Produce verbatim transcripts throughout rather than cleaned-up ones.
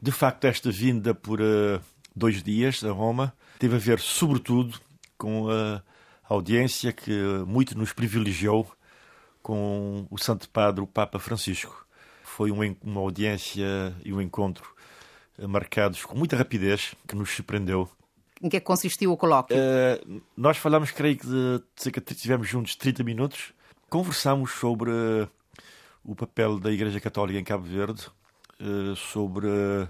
De facto, esta vinda por uh, dois dias a Roma teve a ver, sobretudo, com a audiência que muito nos privilegiou com o Santo Padre, o Papa Francisco. Foi uma audiência e um encontro marcados com muita rapidez, que nos surpreendeu. Em que é que consistiu o colóquio? Uh, nós falámos, creio que de cerca de estivemos juntos trinta minutos. Conversámos sobre uh, o papel da Igreja Católica em Cabo Verde, uh, sobre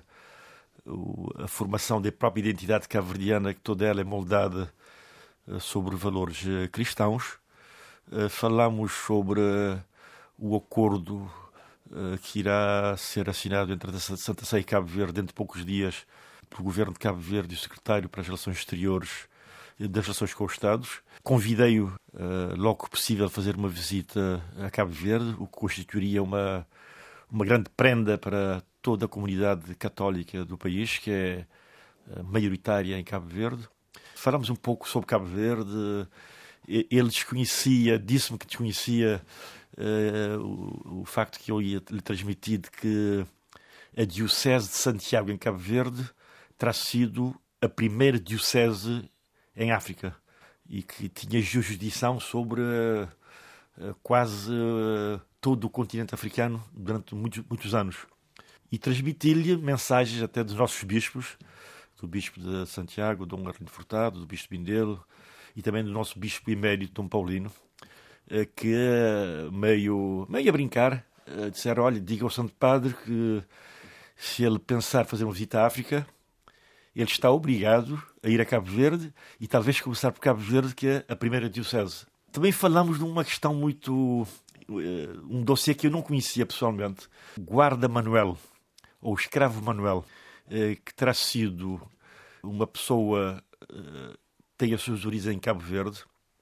uh, a formação da própria identidade cabo-verdiana, que toda ela é moldada uh, sobre valores uh, cristãos. Uh, falámos sobre uh, o acordo uh, que irá ser assinado entre a Santa Sé e Cabo Verde dentro de poucos dias pelo Governo de Cabo Verde e o Secretário para as Relações Exteriores e das Relações com os Estados. Convidei-o uh, logo que possível a fazer uma visita a Cabo Verde, o que constituiria uma, uma grande prenda para toda a comunidade católica do país, que é uh, maioritária em Cabo Verde. Falámos um pouco sobre Cabo Verde. Ele desconhecia, disse-me que desconhecia uh, o, o facto que eu ia lhe transmitir de que a Diocese de Santiago, em Cabo Verde, terá sido a primeira diocese em África e que tinha jurisdição sobre uh, uh, quase uh, todo o continente africano durante muitos, muitos anos. E transmiti-lhe mensagens até dos nossos bispos, do bispo de Santiago, Dom Arlindo Furtado, do bispo Bindelo, e também do nosso bispo emérito, Dom Paulino, que, meio, meio a brincar, disseram: olha, diga ao Santo Padre que se ele pensar fazer uma visita à África, ele está obrigado a ir a Cabo Verde e talvez começar por Cabo Verde, que é a primeira diocese. Também falamos de uma questão muito... um dossiê que eu não conhecia pessoalmente, Guarda Manuel, ou Escravo Manuel, que terá sido uma pessoa... tem as suas origens em Cabo Verde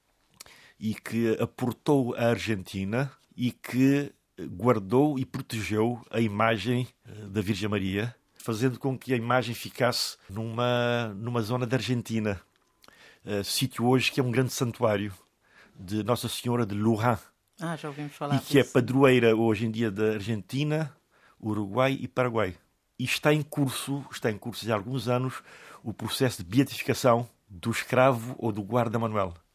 e que aportou à Argentina e que guardou e protegeu a imagem da Virgem Maria, fazendo com que a imagem ficasse numa, numa zona da Argentina, uh, sítio hoje que é um grande santuário de Nossa Senhora de Luján. Ah, já ouvimos falar e que disso. É padroeira hoje em dia da Argentina, Uruguai e Paraguai. E está em curso, está em curso já há alguns anos, o processo de beatificação do escravo ou do guarda Manuel.